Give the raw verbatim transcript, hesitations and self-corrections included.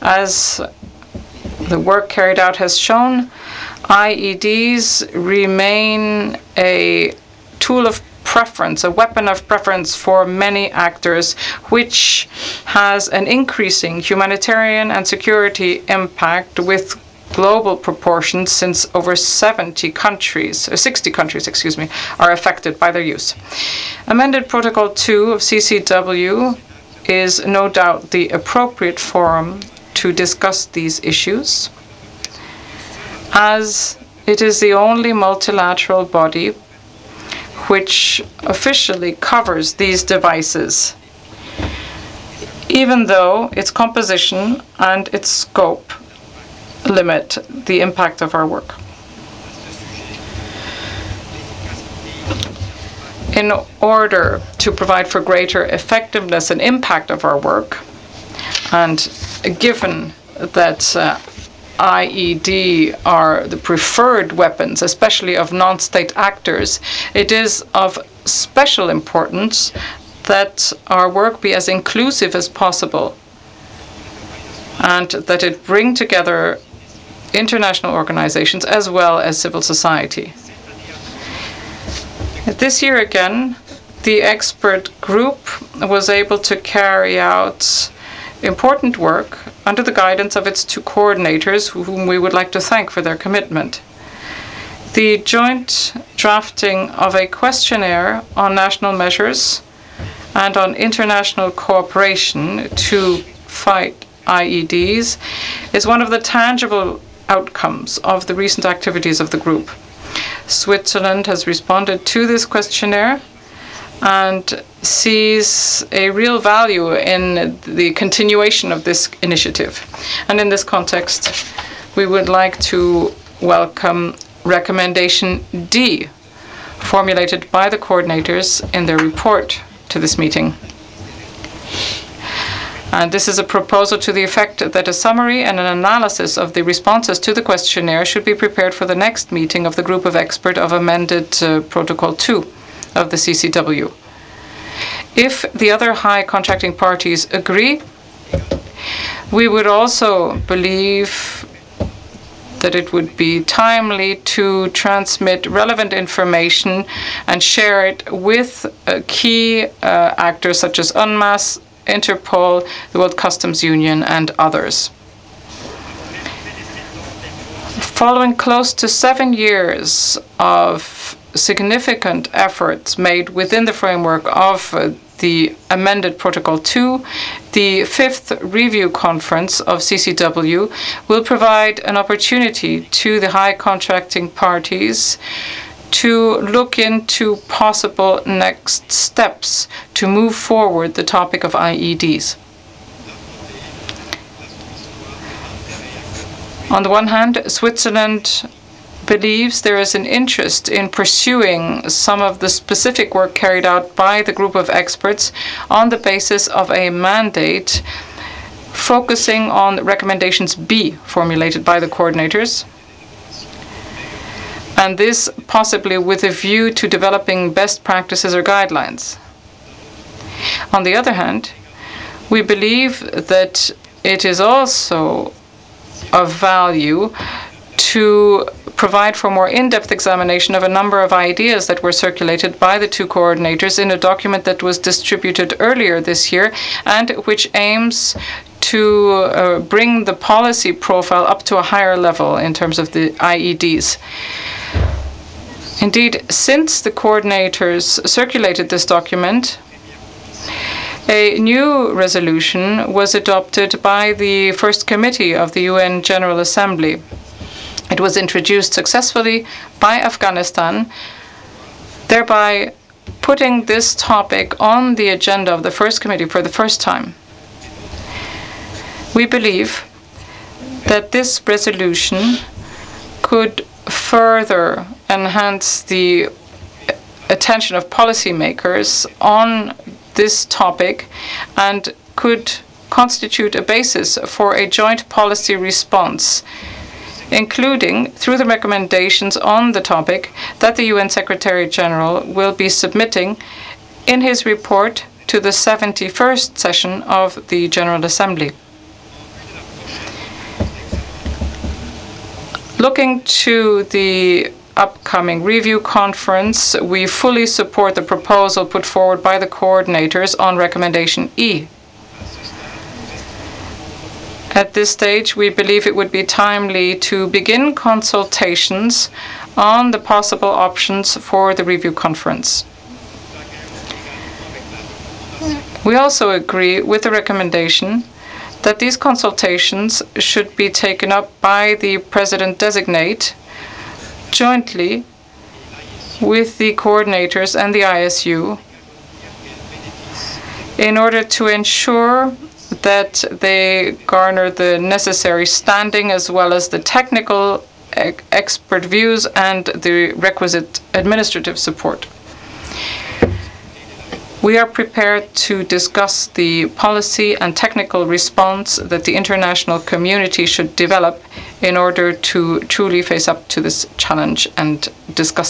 As the work carried out has shown, I E Ds remain a tool of preference, a weapon of preference for many actors, which has an increasing humanitarian and security impact with global proportions, since over seventy countries, or sixty countries, excuse me, are affected by their use. Amended Protocol two of C C W is no doubt the appropriate forum to discuss these issues, as it is the only multilateral body which officially covers these devices, even though its composition and its scope limit the impact of our work. In order to provide for greater effectiveness and impact of our work, and given that uh, I E D are the preferred weapons, especially of non-state actors, it is of special importance that our work be as inclusive as possible, and that it bring together international organizations as well as civil society. This year again, the expert group was able to carry out important work under the guidance of its two coordinators, whom we would like to thank for their commitment. The joint drafting of a questionnaire on national measures and on international cooperation to fight I E Ds is one of the tangible outcomes of the recent activities of the group. Switzerland has responded to this questionnaire and sees a real value in the continuation of this initiative. And in this context, we would like to welcome recommendation D, formulated by the coordinators in their report to this meeting. And this is a proposal to the effect that a summary and an analysis of the responses to the questionnaire should be prepared for the next meeting of the group of experts of amended uh, Protocol two of the C C W. If the other high contracting parties agree, we would also believe that it would be timely to transmit relevant information and share it with uh, key uh, actors such as UNMAS, Interpol, the World Customs Union, and others. Following close to seven years of significant efforts made within the framework of uh, the amended Protocol two, the fifth review conference of C C W will provide an opportunity to the high contracting parties to look into possible next steps to move forward the topic of I E Ds. On the one hand, Switzerland believes there is an interest in pursuing some of the specific work carried out by the group of experts on the basis of a mandate focusing on recommendations B formulated by the coordinators, and this possibly with a view to developing best practices or guidelines. On the other hand, we believe that it is also of value to provide for more in-depth examination of a number of ideas that were circulated by the two coordinators in a document that was distributed earlier this year and which aims to uh, bring the policy profile up to a higher level in terms of the I E Ds. Indeed, since the coordinators circulated this document, a new resolution was adopted by the First Committee of the U N General Assembly. It was introduced successfully by Afghanistan, thereby putting this topic on the agenda of the First Committee for the first time. We believe that this resolution could further enhance the attention of policymakers on this topic and could constitute a basis for a joint policy response, including through the recommendations on the topic that the U N Secretary General will be submitting in his report to the seventy-first session of the General Assembly. Looking to the upcoming review conference, we fully support the proposal put forward by the coordinators on recommendation E. At this stage, we believe it would be timely to begin consultations on the possible options for the review conference. We also agree with the recommendation that these consultations should be taken up by the President-designate jointly with the coordinators and the I S U in order to ensure that they garner the necessary standing as well as the technical expert views and the requisite administrative support. We are prepared to discuss the policy and technical response that the international community should develop in order to truly face up to this challenge and discuss